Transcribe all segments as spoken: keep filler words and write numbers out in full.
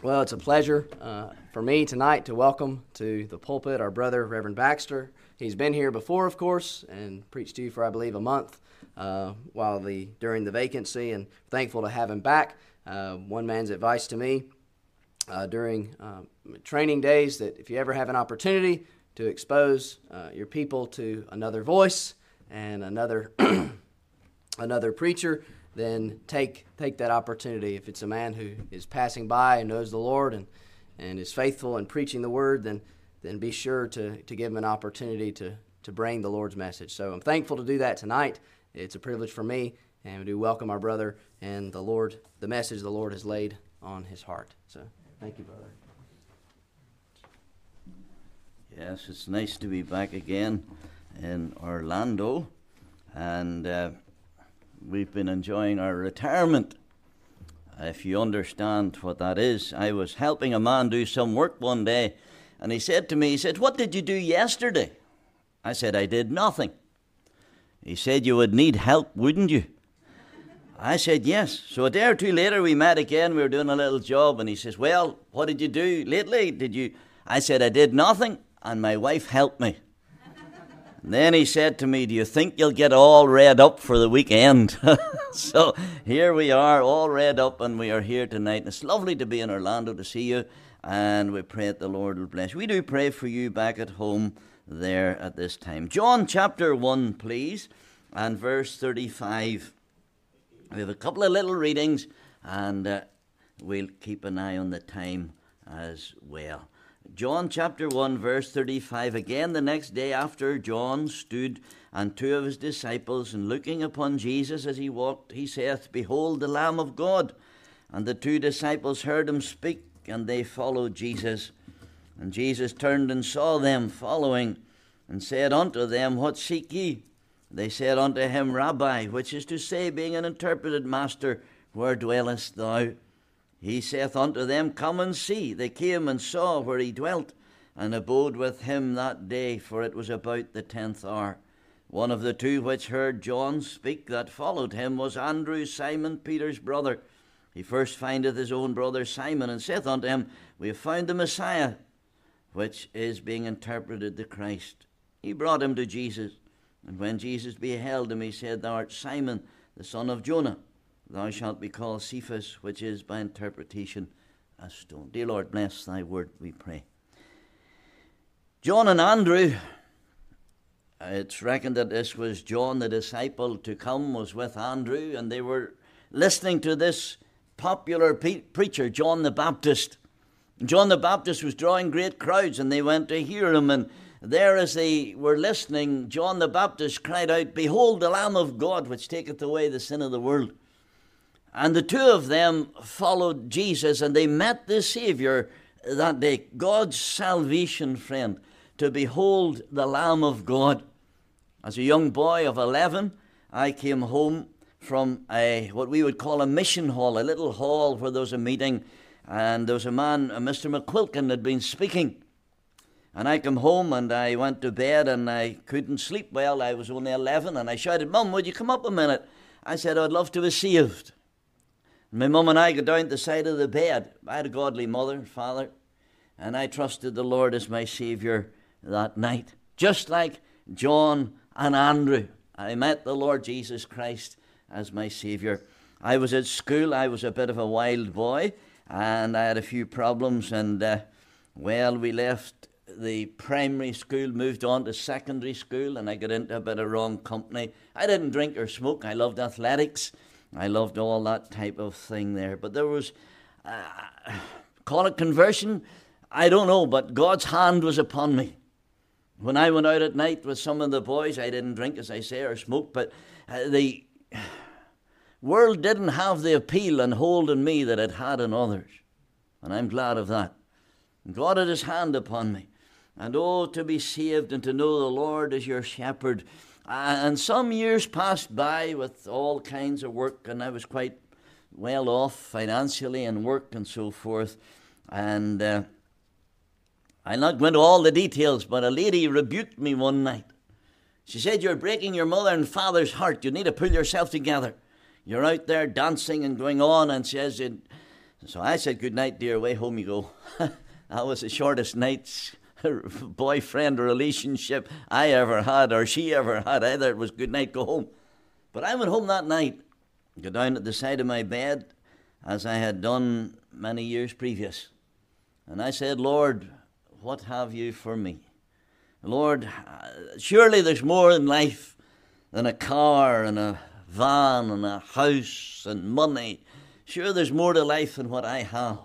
Well, it's a pleasure uh, for me tonight to welcome to the pulpit our brother, Reverend Baxter. He's been here before, of course, and preached to you for, I believe, a month uh, while the during the vacancy, and thankful to have him back. Uh, one man's advice to me uh, during uh, training days that if you ever have an opportunity to expose uh, your people to another voice and another another preacher, then take take that opportunity. If it's a man who is passing by and knows the Lord and, and is faithful in preaching the word, then then be sure to, to give him an opportunity to, to bring the Lord's message. So I'm thankful to do that tonight. It's a privilege for me, and we do welcome our brother and the Lord, the message the Lord has laid on his heart. So thank you, brother. Yes, it's nice to be back again in Orlando, and uh, we've been enjoying our retirement. If you understand what that is, I was helping a man do some work one day, and he said to me, he said, "What did you do yesterday?" I said, "I did nothing." He said, "You would need help, wouldn't you?" I said, "Yes." So a day or two later, we met again. We were doing a little job, and he says, "Well, what did you do lately? Did you?" I said, "I did nothing, and my wife helped me." And then he said to me, "Do you think you'll get all read up for the weekend?" So here we are, all read up, and we are here tonight. And it's lovely to be in Orlando to see you, and we pray that the Lord will bless you. We do pray for you back at home there at this time. John chapter one, please, and verse thirty-five. We have a couple of little readings, and uh, we'll keep an eye on the time as well. John chapter one, verse thirty-five. Again, the next day after John stood and two of his disciples, and looking upon Jesus as he walked, he saith, "Behold the Lamb of God." And the two disciples heard him speak, and they followed Jesus. And Jesus turned and saw them following, and said unto them, "What seek ye?" They said unto him, "Rabbi," which is to say, being an interpreted, Master, where dwellest thou? He saith unto them, "Come and see." They came and saw where he dwelt, and abode with him that day, for it was about the tenth hour. One of the two which heard John speak that followed him was Andrew, Simon Peter's brother. He first findeth his own brother Simon, and saith unto him, "We have found the Messiah," which is being interpreted the Christ. He brought him to Jesus, and when Jesus beheld him, he said, "Thou art Simon, the son of Jonah. Thou shalt be called Cephas," which is by interpretation a stone. Dear Lord, bless thy word, we pray. John and Andrew, it's reckoned that this was John the disciple to come was with Andrew, and they were listening to this popular pe- preacher, John the Baptist. John the Baptist was drawing great crowds, and they went to hear him, and there as they were listening, John the Baptist cried out, "Behold the Lamb of God, which taketh away the sin of the world." And the two of them followed Jesus, and they met the Savior that day, God's salvation friend, to behold the Lamb of God. As a young boy of eleven, I came home from a what we would call a mission hall, a little hall where there was a meeting, and there was a man, Mister McQuilkin, had been speaking. And I came home and I went to bed and I couldn't sleep well. I was only eleven, and I shouted, "Mum, would you come up a minute?" I said, "I'd love to be saved." My mum and I got down to the side of the bed. I had a godly mother, father, and I trusted the Lord as my Savior that night. Just like John and Andrew, I met the Lord Jesus Christ as my Savior. I was at school. I was a bit of a wild boy, and I had a few problems, and uh, well, we left the primary school, moved on to secondary school, and I got into a bit of wrong company. I didn't drink or smoke. I loved athletics. I loved all that type of thing there. But there was, uh, call it conversion, I don't know, but God's hand was upon me. When I went out at night with some of the boys, I didn't drink, as I say, or smoke, but uh, the world didn't have the appeal and hold in me that it had in others. And I'm glad of that. God had his hand upon me. And oh, to be saved and to know the Lord is your shepherd. And some years passed by with all kinds of work, and I was quite well off financially and work and so forth. And uh, I'll not go into all the details, but a lady rebuked me one night. She said, "You're breaking your mother and father's heart. You need to pull yourself together. You're out there dancing and going on," and says, So I said, good night, dear, away home you go. That was the shortest night's boyfriend relationship I ever had, or she ever had either. It was good night, go home. But I went home that night, got down at the side of my bed, as I had done many years previous. And I said, Lord, what have you for me? Lord, surely there's more in life than a car and a van and a house and money. Sure, there's more to life than what I have.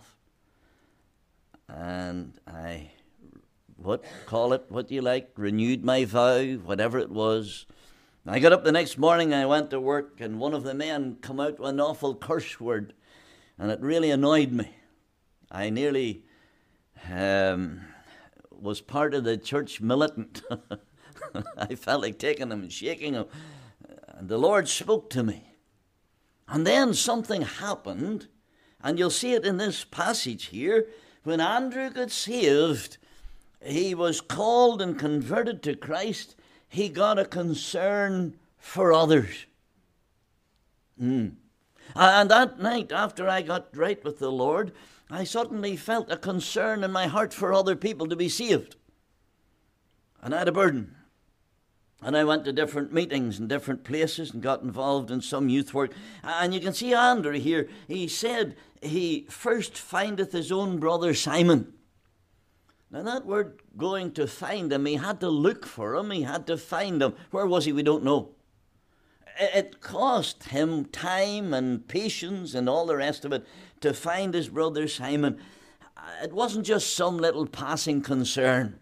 And I, what, call it what you like, renewed my vow, whatever it was. I got up the next morning, I went to work, and one of the men come out with an awful curse word, and it really annoyed me. I nearly um, was part of the church militant. I felt like taking him and shaking him. And the Lord spoke to me. And then something happened, and you'll see it in this passage here. When Andrew got saved, he was called and converted to Christ. He got a concern for others. Mm. And that night, after I got right with the Lord, I suddenly felt a concern in my heart for other people to be saved. And I had a burden. And I went to different meetings in different places and got involved in some youth work. And you can see Andrew here. He said he first findeth his own brother Simon. Now that word going to find him, he had to look for him. He had to find him. Where was he? We don't know. It cost him time and patience and all the rest of it to find his brother Simon. It wasn't just some little passing concern.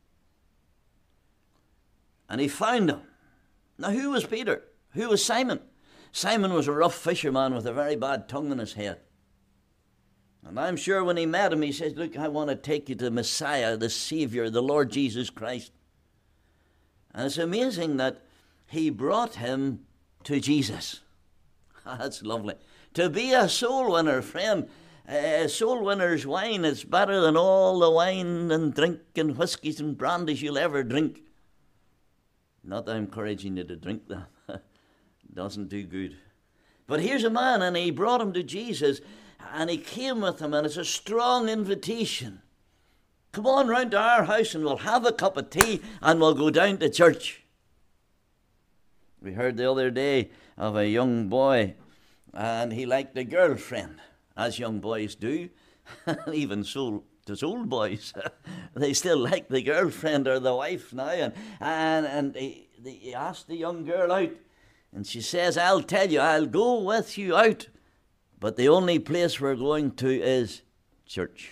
And he found him. Now, who was Peter? Who was Simon? Simon was a rough fisherman with a very bad tongue in his head. And I'm sure when he met him, he says, look, I want to take you to Messiah, the Savior, the Lord Jesus Christ. And it's amazing that he brought him to Jesus. That's lovely. To be a soul winner, friend. A soul winner's wine is better than all the wine and drink and whiskies and brandies you'll ever drink. Not that I'm encouraging you to drink that. Doesn't do good. But here's a man, and he brought him to Jesus, and he came with him, and it's a strong invitation. Come on round to our house, and we'll have a cup of tea, and we'll go down to church. We heard the other day of a young boy, and he liked a girlfriend, as young boys do. Even so, does old boys. They still like the girlfriend or the wife now. And and, and he, he asked the young girl out, and she says, I'll tell you, I'll go with you out, but the only place we're going to is church.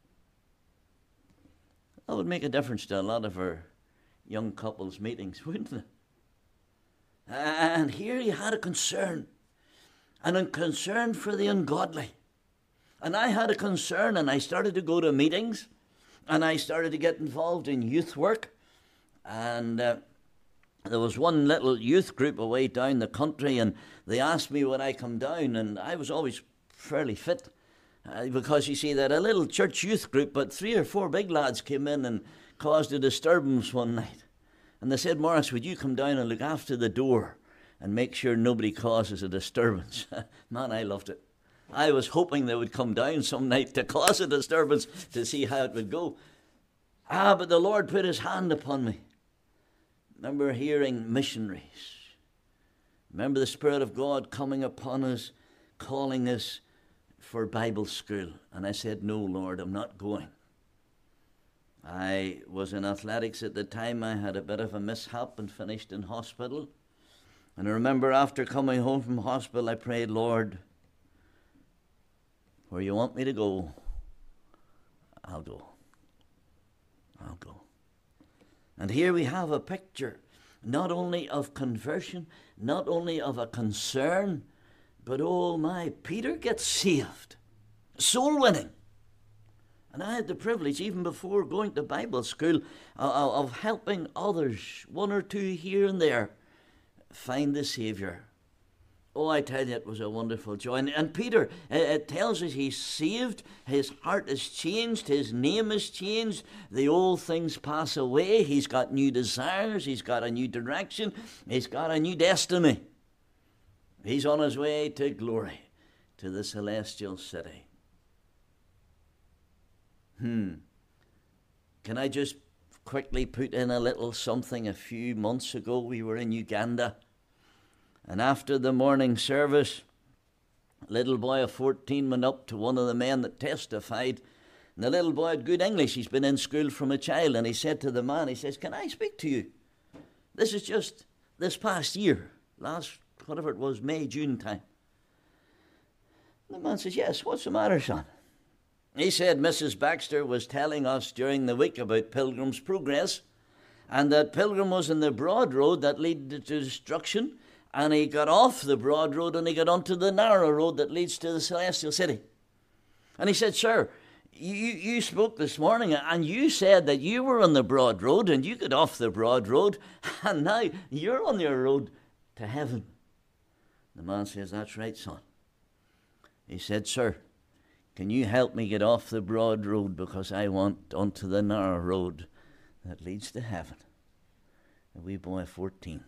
That would make a difference to a lot of our young couples' meetings, wouldn't it? And here he had a concern, and a concern for the ungodly. And I had a concern, and I started to go to meetings, and I started to get involved in youth work. And uh, there was one little youth group away down the country, and they asked me would I come down, and I was always fairly fit. Uh, because, you see, they had a little church youth group, but three or four big lads came in and caused a disturbance one night. And they said, Morris, would you come down and look after the door and make sure nobody causes a disturbance? Man, I loved it. I was hoping they would come down some night to cause a disturbance to see how it would go. Ah, but the Lord put his hand upon me. Remember hearing missionaries. Remember the Spirit of God coming upon us, calling us for Bible school. And I said, no, Lord, I'm not going. I was in athletics at the time. I had a bit of a mishap and finished in hospital. And I remember after coming home from hospital, I prayed, Lord, where you want me to go, I'll go. I'll go. And here we have a picture, not only of conversion, not only of a concern, but oh my, Peter gets saved. Soul winning. And I had the privilege, even before going to Bible school, uh, of helping others, one or two here and there, find the Saviour. Oh, I tell you, it was a wonderful joy. And, and Peter, it, it tells us he's saved, his heart is changed, his name is changed, the old things pass away, he's got new desires, he's got a new direction, he's got a new destiny. He's on his way to glory, to the celestial city. Hmm. Can I just quickly put in a little something? A few months ago, we were in Uganda, and after the morning service, a little boy of fourteen went up to one of the men that testified, and the little boy had good English. He's been in school from a child, and he said to the man, he says, "Can I speak to you? This is just this past year, last, whatever it was, May, June time." And the man says, "Yes, what's the matter, son?" He said Missus Baxter was telling us during the week about Pilgrim's Progress, and that Pilgrim was in the broad road that led to destruction, and he got off the broad road and he got onto the narrow road that leads to the Celestial City. And he said, "Sir, you, you spoke this morning and you said that you were on the broad road and you got off the broad road, and now you're on your road to heaven." The man says, "That's right, son." He said, "Sir, can you help me get off the broad road because I want onto the narrow road that leads to heaven?" A wee boy of fourteen.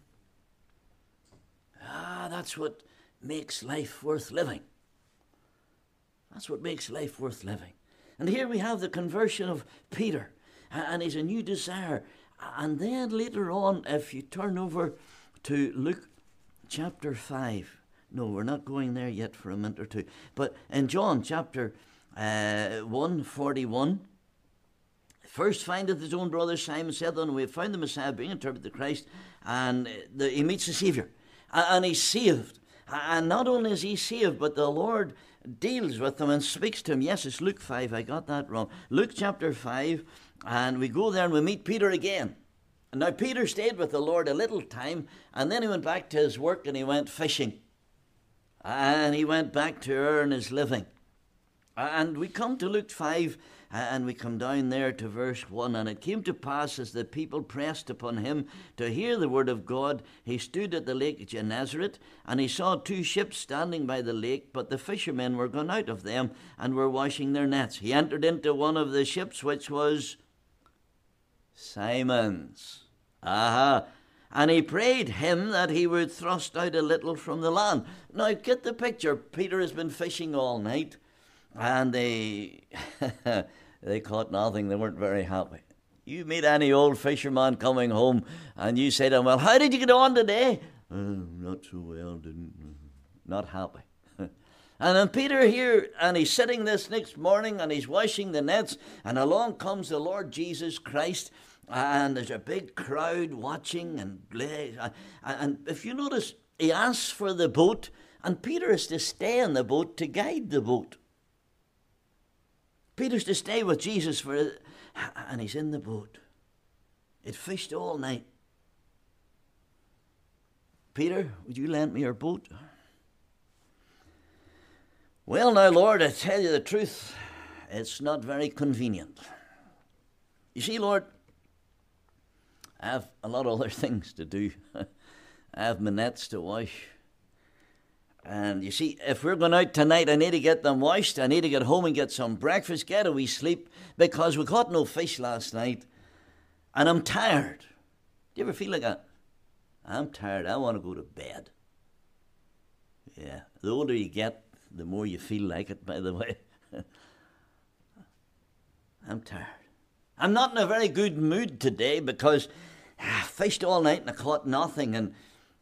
Ah, that's what makes life worth living. That's what makes life worth living. And here we have the conversion of Peter, and he's a new desire. And then later on, if you turn over to Luke chapter five, no, we're not going there yet for a minute or two. But in John chapter uh, one forty-one, first findeth his own brother Simon, said unto him, "We have found the Messiah," being interpreted the Christ, and the, he meets the Saviour, and, and he's saved. And not only is he saved, but the Lord deals with him and speaks to him. Yes, it's Luke five, I got that wrong. Luke chapter five, and we go there and we meet Peter again. And now Peter stayed with the Lord a little time, and then he went back to his work and he went fishing. And he went back to earn his living. And we come to Luke five, and we come down there to verse one. "And it came to pass, as the people pressed upon him to hear the word of God, he stood at the lake Gennesaret, and he saw two ships standing by the lake, but the fishermen were gone out of them, and were washing their nets. He entered into one of the ships, which was Simon's. Aha! And he prayed him that he would thrust out a little from the land." Now get the picture. Peter has been fishing all night, and they they caught nothing. They weren't very happy. You meet any old fisherman coming home, and you say to him, "Well, how did you get on today?" "Uh, not so well, didn't." Not happy. And then Peter here, and he's sitting this next morning, and he's washing the nets, and along comes the Lord Jesus Christ, and there's a big crowd watching, and and if you notice, he asks for the boat, and Peter is to stay in the boat to guide the boat. Peter's to stay with Jesus for, and he's in the boat. It fished all night. "Peter, would you lend me your boat?" "Well now, Lord, I tell you the truth, it's not very convenient. You see, Lord, I have a lot of other things to do. I have my nets to wash. And you see, if we're going out tonight, I need to get them washed. I need to get home and get some breakfast, get a wee sleep, because we caught no fish last night. And I'm tired." Do you ever feel like that? I'm tired. I want to go to bed. Yeah, the older you get, the more you feel like it, by the way. I'm tired. I'm not in a very good mood today because I fished all night and I caught nothing. And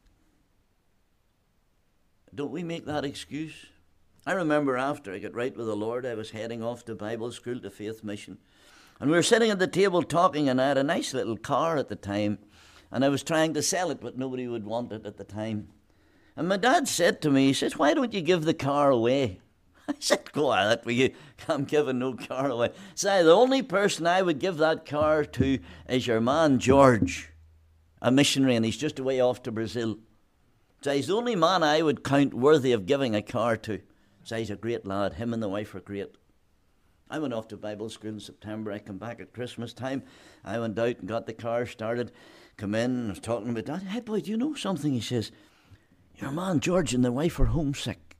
don't we make that excuse? I remember after I got right with the Lord, I was heading off to Bible school, to Faith Mission. And we were sitting at the table talking, and I had a nice little car at the time. And I was trying to sell it, but nobody would want it at the time. And my dad said to me, he says, "Why don't you give the car away?" I said, "Go at it, you. I'm giving no car away." So the only person I would give that car to is your man George, a missionary, and he's just away off to Brazil. So he's the only man I would count worthy of giving a car to. So he's a great lad. Him and the wife are great. I went off to Bible school in September. I come back at Christmas time. I went out and got the car started. Come in and I was talking about that. "Hey boy, do you know something?" He says, "Your man George and the wife are homesick."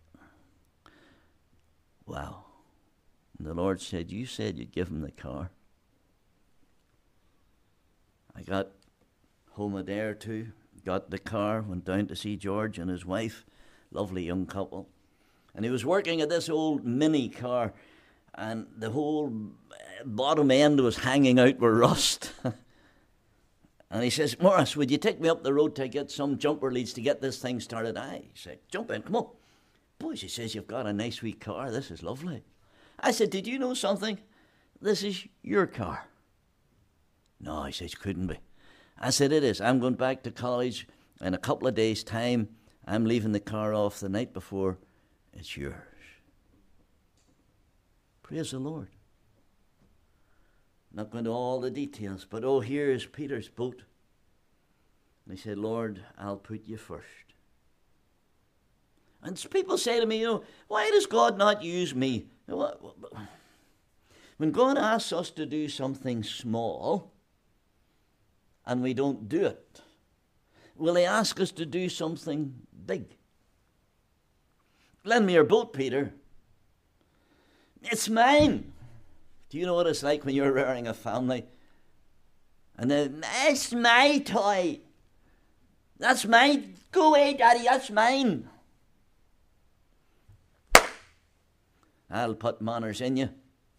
Wow. And the Lord said, "You said you'd give him the car." I got home a day or two, got the car, went down to see George and his wife, lovely young couple. And he was working at this old mini car, and the whole bottom end was hanging out with rust. And he says, Morris, would you take me up the road to get some jumper leads to get this thing started? Aye. He said, jump in, come on. Boys, he says, you've got a nice wee car. This is lovely. I said, did you know something? This is your car. No, he says, couldn't be. I said, it is. I'm going back to college in a couple of days' time. I'm leaving the car off the night before. It's yours. Praise the Lord. Not going to all the details, but oh, here is Peter's boat. And he said, Lord, I'll put you first. And people say to me, you know, why does God not use me? When God asks us to do something small and we don't do it, will he ask us to do something big? Lend me your boat, Peter. It's mine. Do you know what it's like when you're rearing a family? And then, it's my toy. That's mine. Go away, Daddy, that's mine. I'll put manners in you.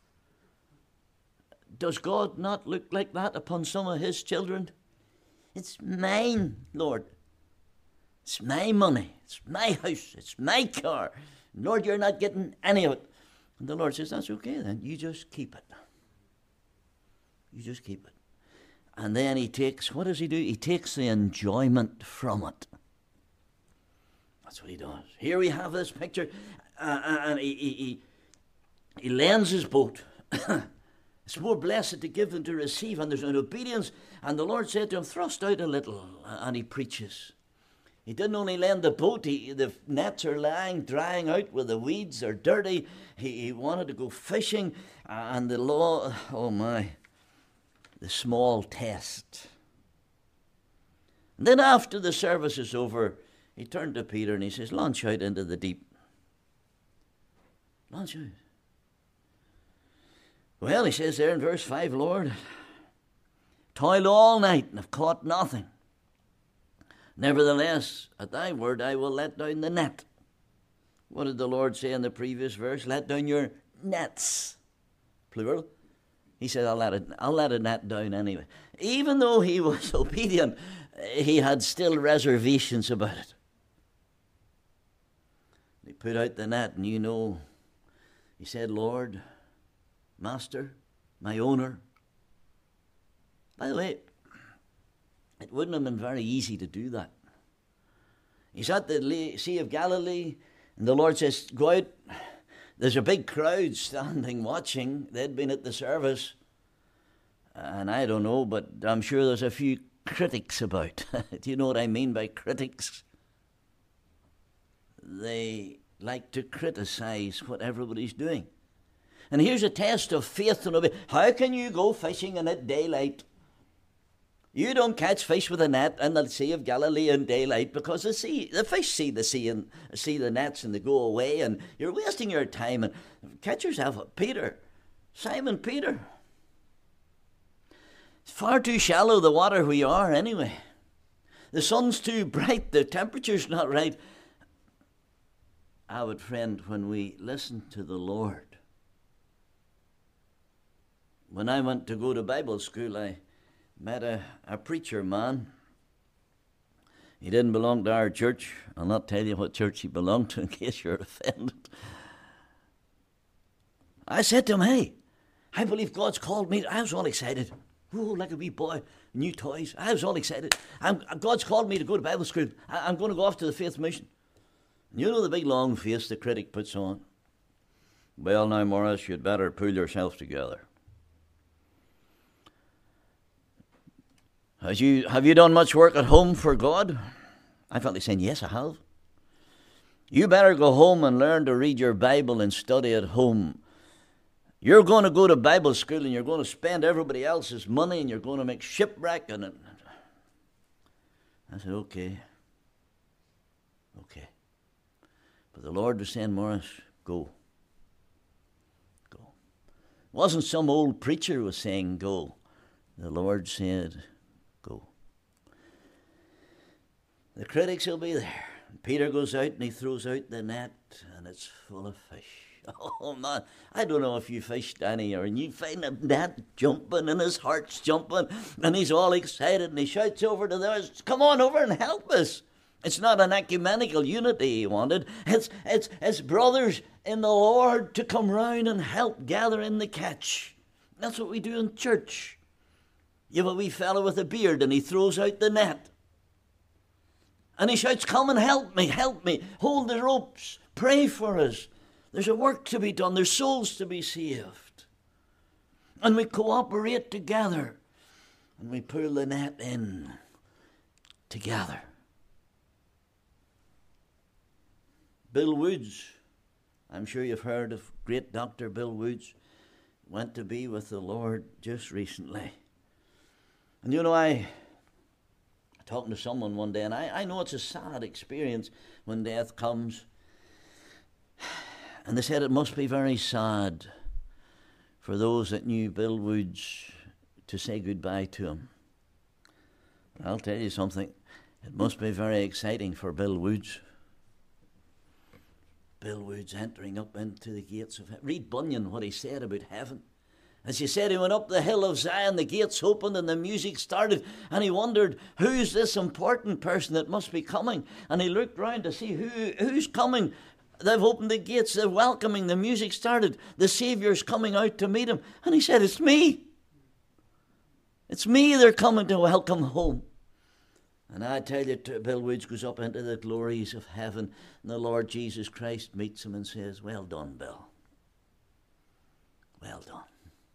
Does God not look like that upon some of his children? It's mine, Lord. It's my money. It's my house. It's my car. Lord, you're not getting any of it. And the Lord says, that's okay then. You just keep it. You just keep it. And then he takes, what does he do? He takes the enjoyment from it. That's what he does. Here we have this picture. Uh, and he, he, he, he lends his boat. It's more blessed to give than to receive. And there's an obedience. And the Lord said to him, thrust out a little. And he preaches. He didn't only lend the boat, he, the nets are lying, drying out where the weeds are dirty. He, he wanted to go fishing, and the law, oh my, the small test. And then after the service is over, he turned to Peter and he says, launch out into the deep. Launch out. Well, he says there in verse five, Lord, toiled all night and have caught nothing. Nevertheless, at thy word I will let down the net. What did the Lord say in the previous verse? Let down your nets. Plural. He said, I'll let it, I'll let a net down anyway. Even though he was obedient, he had still reservations about it. He put out the net, and you know, he said, Lord, Master, my owner. By the way, it wouldn't have been very easy to do that. He's at the Sea of Galilee, and the Lord says, go out. There's a big crowd standing watching. They'd been at the service. And I don't know, but I'm sure there's a few critics about. Do you know what I mean by critics? They like to criticize what everybody's doing. And here's a test of faith and obedience. How can you go fishing in at daylight? You don't catch fish with a net in the Sea of Galilee in daylight because the sea, the fish see the sea and see the nets and they go away, and you're wasting your time. And catch yourself up, Peter, Simon Peter. It's far too shallow the water we are anyway. The sun's too bright, the temperature's not right. Our friend, when we listen to the Lord, when I went to go to Bible school, I met a, a preacher man. He didn't belong to our church. I'll not tell you what church he belonged to in case you're offended. I said to him, hey, I believe God's called me. I was all excited. Oh, like a wee boy, new toys. I was all excited. I'm, God's called me to go to Bible school. I, I'm going to go off to the Faith Mission. And you know the big long face the critic puts on? Well, now, Morris, you'd better pull yourself together. Has you, have you done much work at home for God? I felt like saying, yes, I have. You better go home and learn to read your Bible and study at home. You're going to go to Bible school and you're going to spend everybody else's money and you're going to make shipwreck. And I said, okay. Okay. But the Lord was saying, Morris, go. Go. It wasn't some old preacher who was saying go. The Lord said, go. The critics will be there. Peter goes out and he throws out the net and it's full of fish. Oh man, I don't know if you fished any or and you find a net jumping and his heart's jumping and he's all excited and he shouts over to the others, come on over and help us. It's not an ecumenical unity he wanted. It's, it's, it's brothers in the Lord to come round and help gather in the catch. That's what we do in church. You have a wee fellow with a beard and he throws out the net. And he shouts, come and help me, help me, hold the ropes, pray for us. There's a work to be done, there's souls to be saved. And we cooperate together and we pull the net in together. Bill Woods, I'm sure you've heard of great Doctor Bill Woods, went to be with the Lord just recently. And you know, I talking to someone one day, and I, I know it's a sad experience when death comes. And they said it must be very sad for those that knew Bill Woods to say goodbye to him. But I'll tell you something, it must be very exciting for Bill Woods. Bill Woods entering up into the gates of heaven. Read Bunyan, what he said about heaven. As he said, he went up the hill of Zion, the gates opened and the music started, and he wondered, who's this important person that must be coming? And he looked round to see who who's coming. They've opened the gates, they're welcoming, the music started, the Saviour's coming out to meet him. And he said, it's me. It's me they're coming to welcome home. And I tell you, Bill Woods goes up into the glories of heaven, and the Lord Jesus Christ meets him and says, well done, Bill. Well done.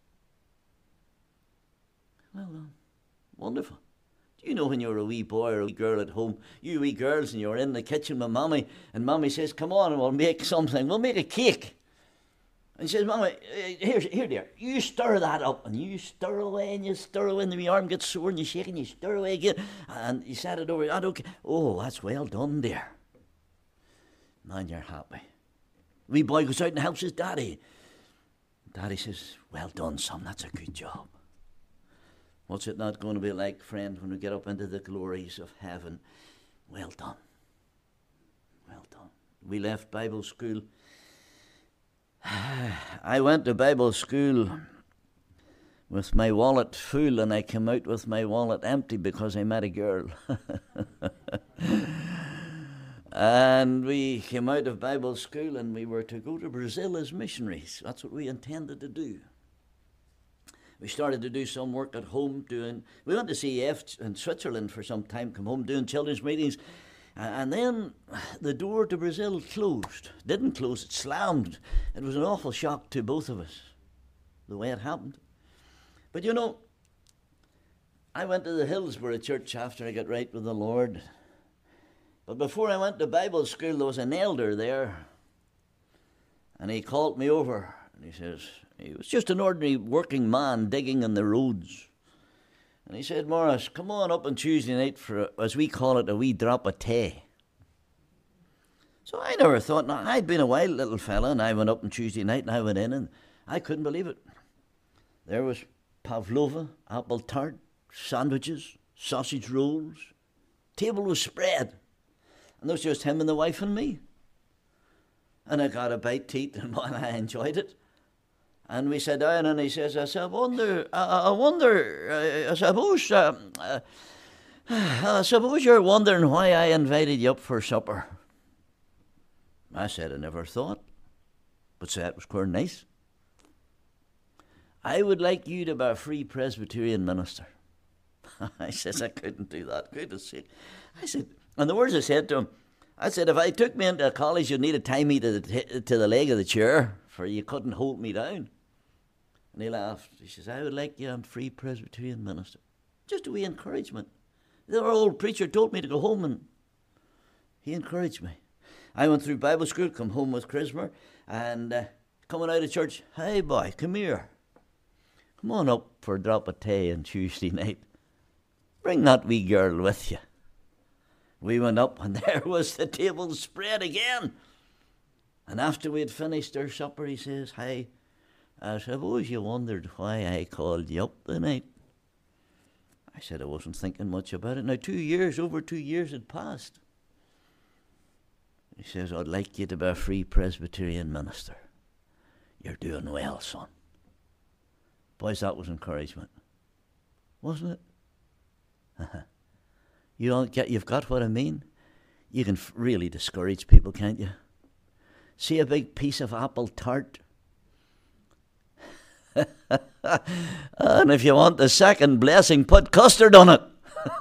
Well done. Wonderful. Do you know when you're a wee boy or a wee girl at home, you wee girls, and you're in the kitchen with Mommy, and Mommy says, come on, we'll make something. We'll make a cake. And she says, Mommy, here, here, dear, you stir that up. And you stir away and you stir away, and the wee arm gets sore and you shake and you stir away again. And you set it over. I don't care. Oh, that's well done, dear. Now you're happy. Wee boy goes out and helps his daddy. Daddy says, well done, son, that's a good job. What's it not going to be like, friend, when we get up into the glories of heaven? Well done. Well done. We left Bible school. I went to Bible school with my wallet full, and I came out with my wallet empty because I met a girl. And we came out of Bible school and we were to go to Brazil as missionaries. That's what we intended to do. We started to do some work at home doing, we went to C E F in Switzerland for some time, come home doing children's meetings, and then the door to Brazil closed. Didn't close, it slammed. It was an awful shock to both of us, the way it happened. But you know, I went to the Hillsborough Church after I got right with the Lord. But before I went to Bible school, there was an elder there, and he called me over, and he says, he was just an ordinary working man digging in the roads. And he said, Morris, come on up on Tuesday night for, a, as we call it, a wee drop of tea. So I never thought, now, I'd been a wild little fella, and I went up on Tuesday night, and I went in, and I couldn't believe it. There was pavlova, apple tart, sandwiches, sausage rolls. Table was spread. And there was just him and the wife and me. And I got a bite to eat, and I enjoyed it. And we sat down, and he says, I said, I wonder, I, I wonder, I suppose, uh, uh, I suppose you're wondering why I invited you up for supper. I said, I never thought, but said it was quite nice. I would like you to be a free Presbyterian minister. I says, I couldn't do that. Goodness sake. I said, and the words I said to him, I said, if I took me into college, you'd need to tie me to the, t- to the leg of the chair, for you couldn't hold me down. And he laughed. He says, I would like you a free Presbyterian minister. Just a wee encouragement. The old preacher told me to go home, and he encouraged me. I went through Bible school, come home with Christmas, and uh, coming out of church, hey boy, come here. Come on up for a drop of tea on Tuesday night. Bring that wee girl with you. We went up, and there was the table spread again. And after we had finished our supper, he says, hey, I suppose you wondered why I called you up tonight. I said I wasn't thinking much about it. Now, two years, over two years had passed. He says, I'd like you to be a free Presbyterian minister. You're doing well, son. Boys, that was encouragement, wasn't it? You don't get, you've got what I mean? You can f- really discourage people, can't you? See a big piece of apple tart? And if you want the second blessing, put custard on it.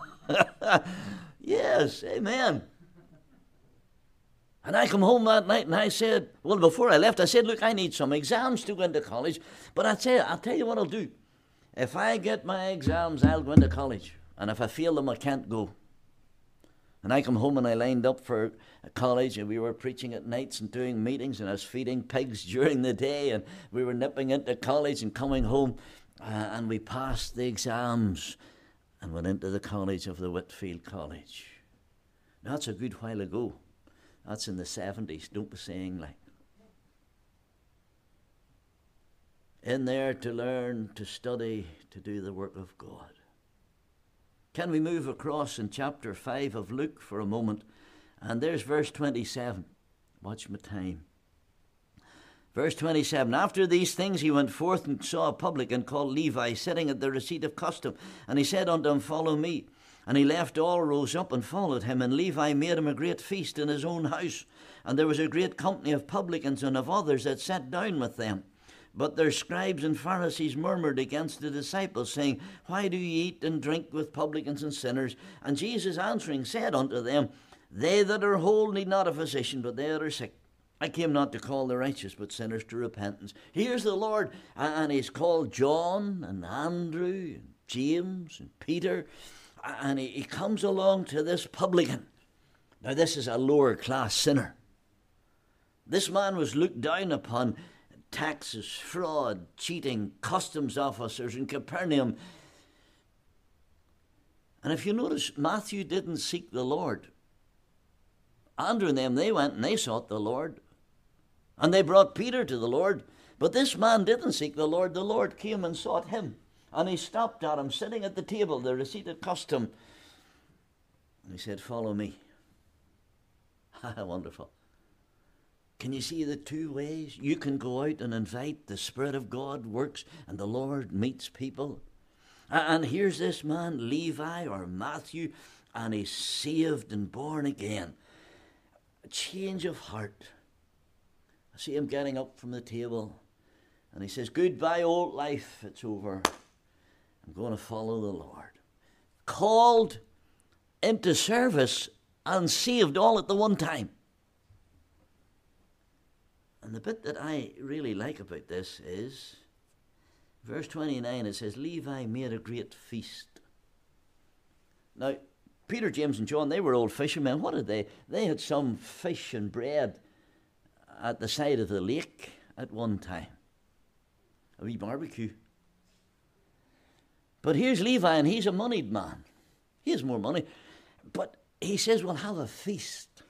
Yes, amen. And I come home that night and I said, well, before I left, I said, look, I need some exams to go into college. But I'd say, I'll tell you what I'll do. If I get my exams, I'll go into college. And if I fail them, I can't go. And I come home and I lined up for college, and we were preaching at nights and doing meetings, and I was feeding pigs during the day, and we were nipping into college and coming home, uh, and we passed the exams and went into the college of the Whitfield College. Now, that's a good while ago. That's in the seventies, don't be saying like. In there to learn, to study, to do the work of God. Can we move across in chapter five of Luke for a moment? And there's verse twenty-seven. Watch my time. Verse twenty-seven. After these things he went forth and saw a publican called Levi sitting at the receipt of custom. And he said unto him, Follow me. And he left all, rose up, and followed him. And Levi made him a great feast in his own house. And there was a great company of publicans and of others that sat down with them. But their scribes and Pharisees murmured against the disciples, saying, Why do ye eat and drink with publicans and sinners? And Jesus answering said unto them, They that are whole need not a physician, but they that are sick. I came not to call the righteous, but sinners to repentance. Here's the Lord, and he's called John and Andrew and James and Peter, and he, he comes along to this publican. Now this is a lower class sinner. This man was looked down upon. Taxes, fraud, cheating, customs officers in Capernaum. And if you notice, Matthew didn't seek the Lord. Andrew and them, they went and they sought the Lord. And they brought Peter to the Lord. But this man didn't seek the Lord. The Lord came and sought him. And he stopped at him, sitting at the table, the receipt of custom. And he said, Follow me. Wonderful. Can you see the two ways? You can go out and invite, the Spirit of God works, and the Lord meets people. And here's this man, Levi or Matthew, and he's saved and born again. A change of heart. I see him getting up from the table, and he says, Goodbye, old life, it's over. I'm going to follow the Lord. Called into service and saved all at the one time. And the bit that I really like about this is, verse twenty-nine, it says, Levi made a great feast. Now, Peter, James, and John, they were old fishermen. What did they? They had some fish and bread at the side of the lake at one time. A wee barbecue. But here's Levi, and he's a moneyed man. He has more money. But he says, we'll have a feast.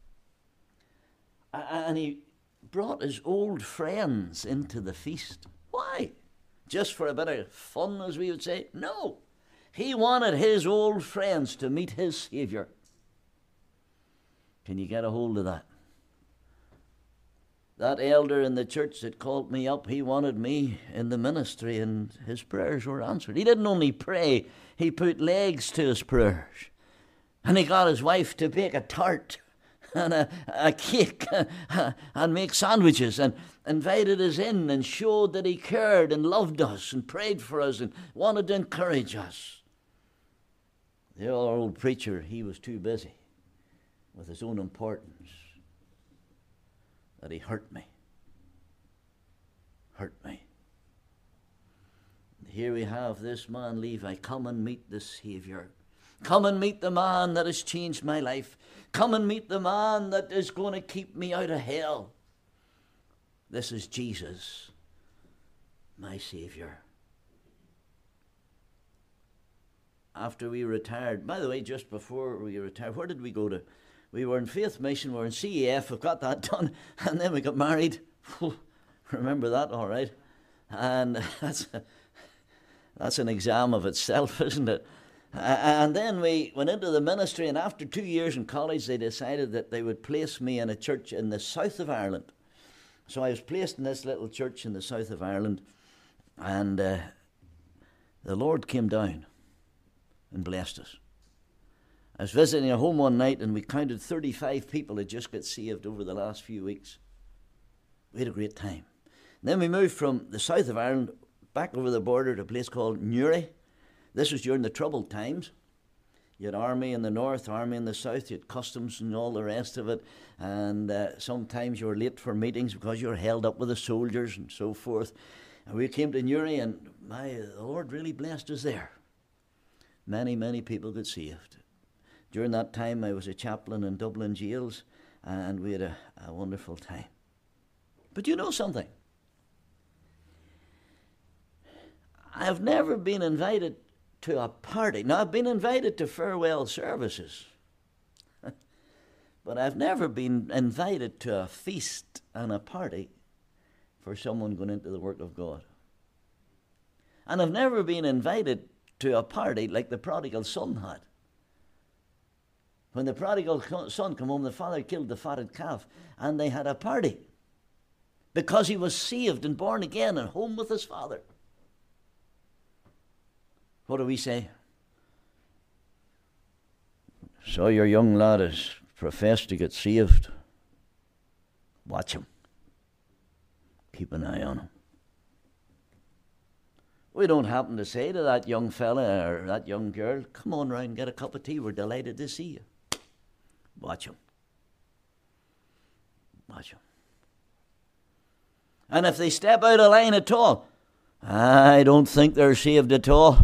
And he brought his old friends into the feast. Why? Just for a bit of fun, as we would say? No. He wanted his old friends to meet his Saviour. Can you get a hold of that? That elder in the church that called me up, he wanted me in the ministry, and his prayers were answered. He didn't only pray, he put legs to his prayers. And he got his wife to bake a tart and a, a cake and make sandwiches, and invited us in and showed that he cared and loved us and prayed for us and wanted to encourage us. The old preacher, he was too busy with his own importance that he hurt me. Hurt me. And here we have this man, Levi. Come and meet the Saviour. Come and meet the man that has changed my life. Come and meet the man that is going to keep me out of hell. This is Jesus, my Saviour. After we retired, by the way, just before we retired, where did we go to? We were in Faith Mission, we were in C E F, we've got that done, and then we got married. Remember that, all right? And that's, that's an exam of itself, isn't it? And then we went into the ministry, and after two years in college, they decided that they would place me in a church in the south of Ireland. So I was placed in this little church in the south of Ireland, and uh, the Lord came down and blessed us. I was visiting a home one night, and we counted thirty-five people had just got saved over the last few weeks. We had a great time. And then we moved from the south of Ireland back over the border to a place called Newry. This was during the troubled times. You had army in the north, army in the south, you had customs and all the rest of it, and uh, sometimes you were late for meetings because you were held up with the soldiers and so forth. And we came to Newry, and my, the Lord really blessed us there. Many, many people got saved. During that time, I was a chaplain in Dublin jails, and we had a, a wonderful time. But you know something? I have never been invited to a party. Now, I've been invited to farewell services, but I've never been invited to a feast and a party for someone going into the work of God. And I've never been invited to a party like the prodigal son had. When the prodigal son came home, the father killed the fatted calf, and they had a party because he was saved and born again and home with his father. What do we say? So your young lad has professed to get saved. Watch him. Keep an eye on him. We don't happen to say to that young fella or that young girl, come on round and get a cup of tea, we're delighted to see you. Watch him. Watch him. And if they step out of line at all, I don't think they're saved at all.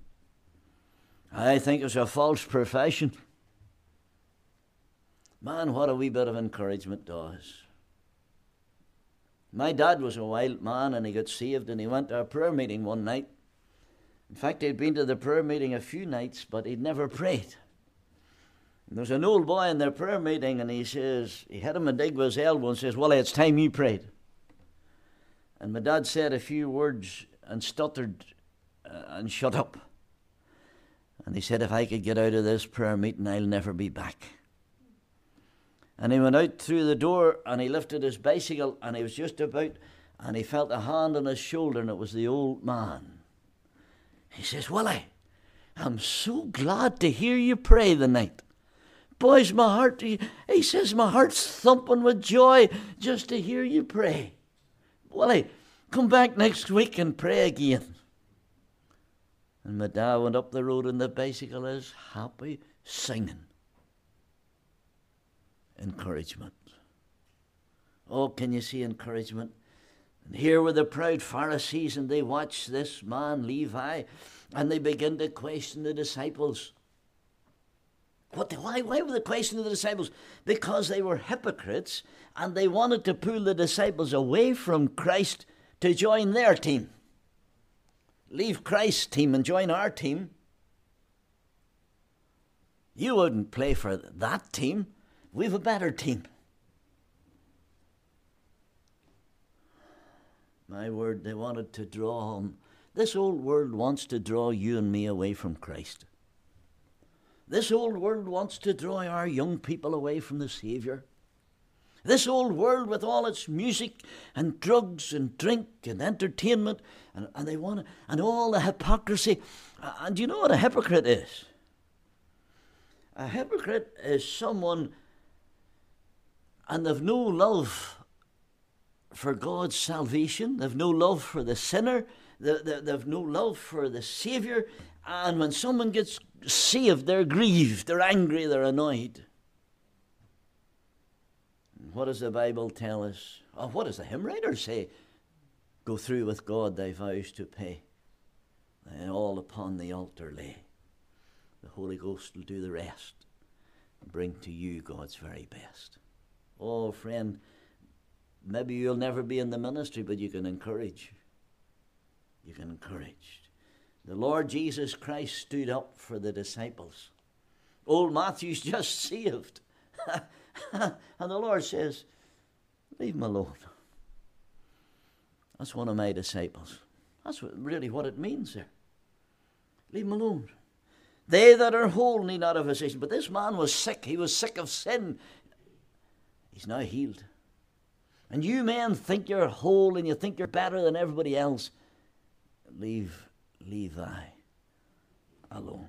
I think it's a false profession. Man, what a wee bit of encouragement does. My dad was a wild man, and he got saved, and he went to a prayer meeting one night. In fact, he'd been to the prayer meeting a few nights, but he'd never prayed. And there was an old boy in their prayer meeting, and he says, he hit him a dig with his elbow and says, well, it's time you prayed. And my dad said a few words and stuttered uh, and shut up. And he said, if I could get out of this prayer meeting, I'll never be back. And he went out through the door, and he lifted his bicycle, and he was just about, and he felt a hand on his shoulder, and it was the old man. He says, Willie, I'm so glad to hear you pray the night. Boys, my heart, he, he says, my heart's thumping with joy just to hear you pray. Willie, come back next week and pray again. And my dad went up the road on the bicycle as happy, singing. Encouragement. Oh, can you see encouragement? And here were the proud Pharisees, and they watched this man, Levi, and they begin to question the disciples. What? The, why, why were they questioning the disciples? Because they were hypocrites, and they wanted to pull the disciples away from Christ to join their team. Leave Christ's team and join our team. You wouldn't play for that team. We've a better team. My word, they wanted to draw them. This old world wants to draw you and me away from Christ. This old world wants to draw our young people away from the Savior. This old world with all its music and drugs and drink and entertainment, and, and they want to, and all the hypocrisy. And do you know what a hypocrite is? A hypocrite is someone, and they've no love for God's salvation. They've no love for the sinner. They, they, they've no love for the Savior. And when someone gets saved, they're grieved, they're angry, they're annoyed. What does the Bible tell us? Oh, what does the hymn writer say? Go through with God thy vows to pay, and all upon the altar lay. The Holy Ghost will do the rest and bring to you God's very best. Oh, friend, maybe you'll never be in the ministry, but you can encourage. You can encourage. The Lord Jesus Christ stood up for the disciples. Old Matthew's just saved. And the Lord says, leave him alone. That's one of my disciples. That's what, really what it means there. Leave him alone. They that are whole need not a physician. But this man was sick. He was sick of sin. He's now healed. and you men think you're whole and you think you're better than everybody else, leave Levi alone.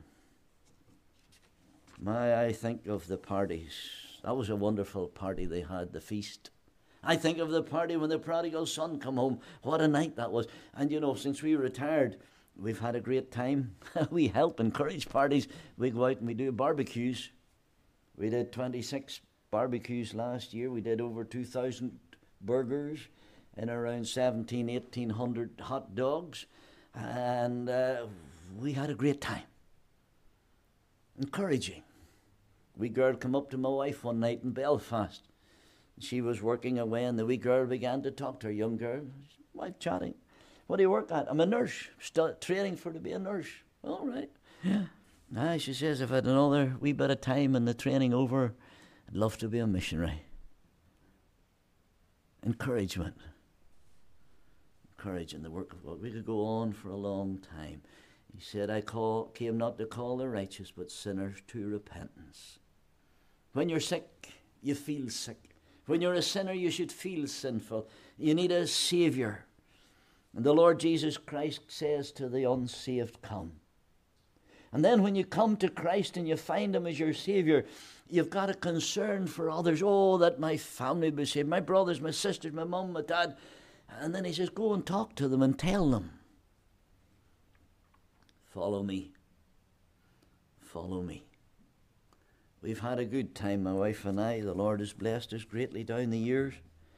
My, I think of the parties. That was a wonderful party they had, the feast. I think of the party when the prodigal son come home. What a night that was. And you know, since we retired, we've had a great time. We help encourage parties. We go out and we do barbecues. We did twenty-six barbecues last year. We did over two thousand burgers and around seventeen, eighteen hundred hot dogs. And uh, we had a great time. Encouraging. Wee girl come up to my wife one night in Belfast. She was working away, and the wee girl began to talk to her, young girl. Wife chatting. What do you work at? I'm a nurse, still training for to be a nurse. All right. Yeah. Ah, she says, if I had another wee bit of time and the training over, I'd love to be a missionary. Encouragement. Encouraging the work of God. We could go on for a long time. He said, I call, came not to call the righteous, but sinners to repentance. When you're sick, you feel sick. When you're a sinner, you should feel sinful. You need a Saviour. And the Lord Jesus Christ says to the unsaved, come. And then when you come to Christ and you find Him as your Saviour, you've got a concern for others. Oh, that my family be saved, my brothers, my sisters, my mum, my dad. And then He says, go and talk to them and tell them. Follow me. Follow me. We've had a good time, my wife and I. The Lord has blessed us greatly down the years.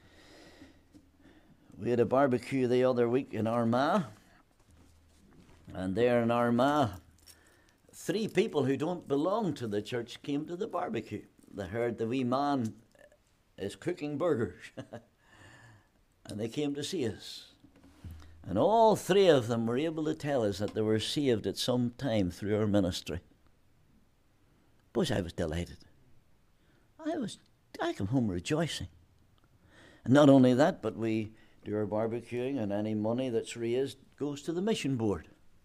We had a barbecue the other week in Armagh. And there in Armagh, three people who don't belong to the church came to the barbecue. They heard the wee man is cooking burgers. And they came to see us. And all three of them were able to tell us that they were saved at some time through our ministry. Boys, I was delighted. I was, I come home rejoicing. And not only that, but we do our barbecuing, and any money that's raised goes to the mission board.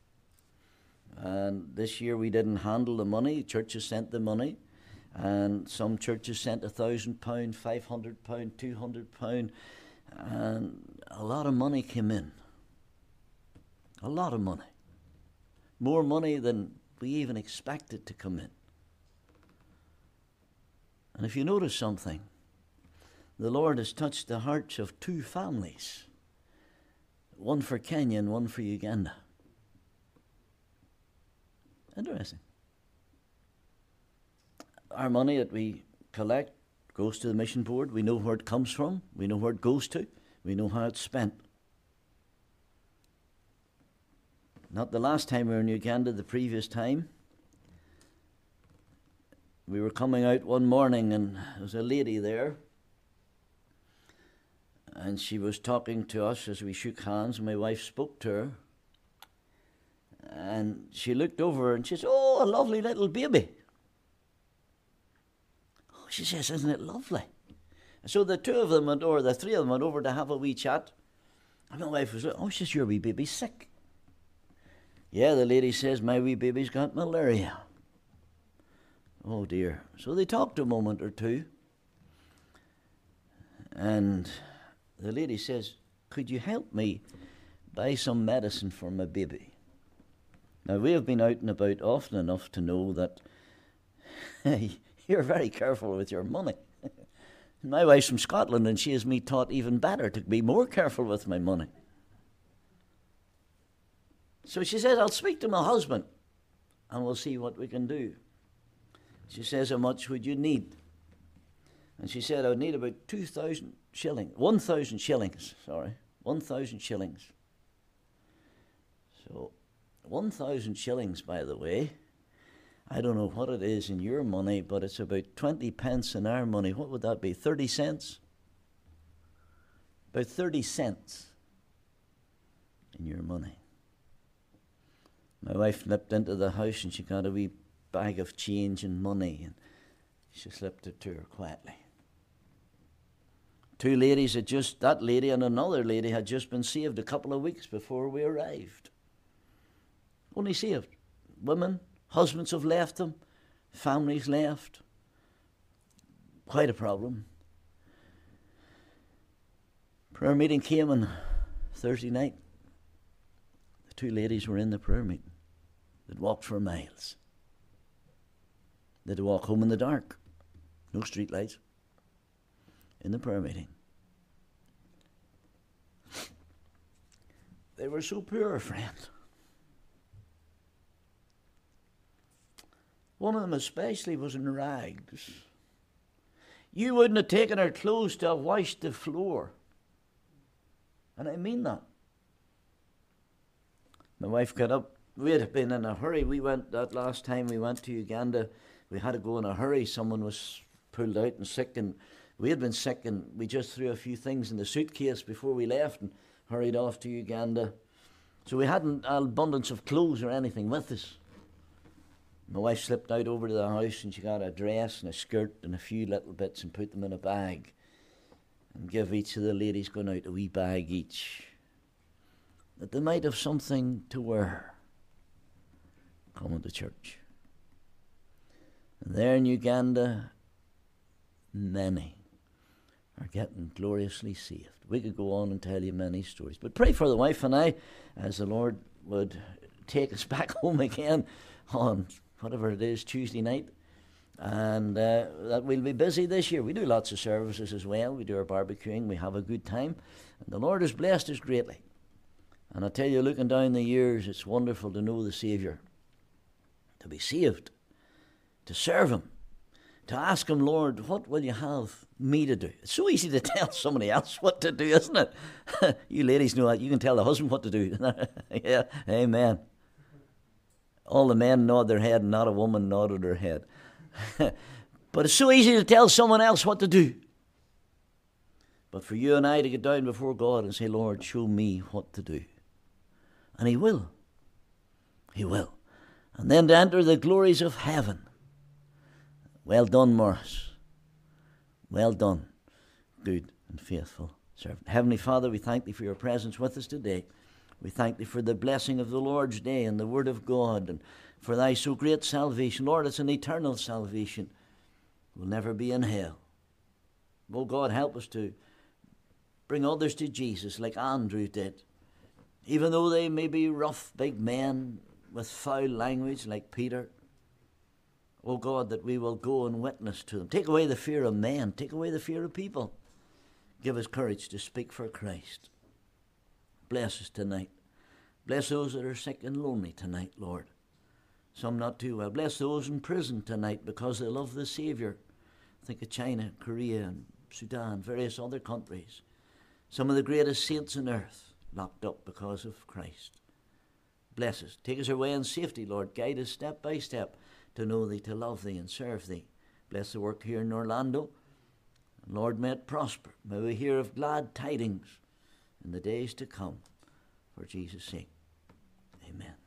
And this year we didn't handle the money. Churches sent the money. And some churches sent a thousand pound, five hundred pound, two hundred pound. And a lot of money came in. A lot of money. More money than we even expected to come in. And if you notice something, the Lord has touched the hearts of two families. One for Kenya and one for Uganda. Interesting. Our money that we collect goes to the mission board. We know where it comes from. We know where it goes to. We know how it's spent. Not the last time we were in Uganda, the previous time. We were coming out one morning and there was a lady there. And she was talking to us as we shook hands. My wife spoke to her. And she looked over and she said, oh, a lovely little baby. Oh, she says, isn't it lovely? And so the two of them went over, the three of them went over to have a wee chat. And my wife was like, oh, she says, your wee baby's sick. Yeah, the lady says, my wee baby's got malaria. Oh dear. So they talked a moment or two. And the lady says, could you help me buy some medicine for my baby? Now, we have been out and about often enough to know that you're very careful with your money. My wife's from Scotland, and she has me taught even better to be more careful with my money. So she says, I'll speak to my husband, and we'll see what we can do. She says, how much would you need? And she said, I would need about two thousand shillings, one thousand shillings, sorry, one thousand shillings. So, one thousand shillings, by the way, I don't know what it is in your money, but it's about twenty pence in our money. What would that be, thirty cents? About thirty cents in your money. My wife nipped into the house and she got a wee bag of change and money, and she slipped it to her quietly. Two ladies had just, that lady and another lady had just been saved a couple of weeks before we arrived. Only saved. Women, husbands have left them, families left. Quite a problem. Prayer meeting came on Thursday night. The two ladies were in the prayer meeting. They'd walked for miles. They'd walk home in the dark. No street lights. In the prayer meeting. They were so poor, friend. One of them especially was in rags. You wouldn't have taken her clothes to have washed the floor. And I mean that. My wife got up. We had been in a hurry. We went, that last time we went to Uganda, we had to go in a hurry. Someone was pulled out and sick, and we had been sick, and we just threw a few things in the suitcase before we left and hurried off to Uganda. So we hadn't an abundance of clothes or anything with us. My wife slipped out over to the house and she got a dress and a skirt and a few little bits and put them in a bag and give each of the ladies going out a wee bag each, that they might have something to wear coming to church. And there in Uganda, many are getting gloriously saved. We could go on and tell you many stories. But pray for the wife and I as the Lord would take us back home again on whatever it is, Tuesday night. And uh, that we'll be busy this year. We do lots of services as well. We do our barbecuing. We have a good time. And the Lord has blessed us greatly. And I tell you, looking down the years, it's wonderful to know the Saviour, to be saved, to serve Him, to ask Him, Lord, what will you have me to do? It's so easy to tell somebody else what to do, isn't it? You ladies know that. You can tell the husband what to do. Yeah, amen. All the men nod their head and not a woman nodded her head. But it's so easy to tell someone else what to do. But for you and I to get down before God and say, Lord, show me what to do. And He will. He will. And then to enter the glories of heaven. Well done, Morris. Well done, good and faithful servant. Heavenly Father, we thank Thee for Your presence with us today. We thank Thee for the blessing of the Lord's day and the Word of God, and for Thy so great salvation. Lord, it's an eternal salvation. We'll never be in hell. Oh God, help us to bring others to Jesus like Andrew did. Even though they may be rough, big men with foul language like Peter. Oh God, that we will go and witness to them. Take away the fear of men. Take away the fear of people. Give us courage to speak for Christ. Bless us tonight. Bless those that are sick and lonely tonight, Lord. Some not too well. Bless those in prison tonight because they love the Saviour. Think of China, Korea, and Sudan, various other countries. Some of the greatest saints on earth locked up because of Christ. Bless us. Take us away in safety, Lord. Guide us step by step to know Thee, to love Thee, and serve Thee. Bless the work here in Orlando. And Lord, may it prosper. May we hear of glad tidings in the days to come. For Jesus' sake. Amen.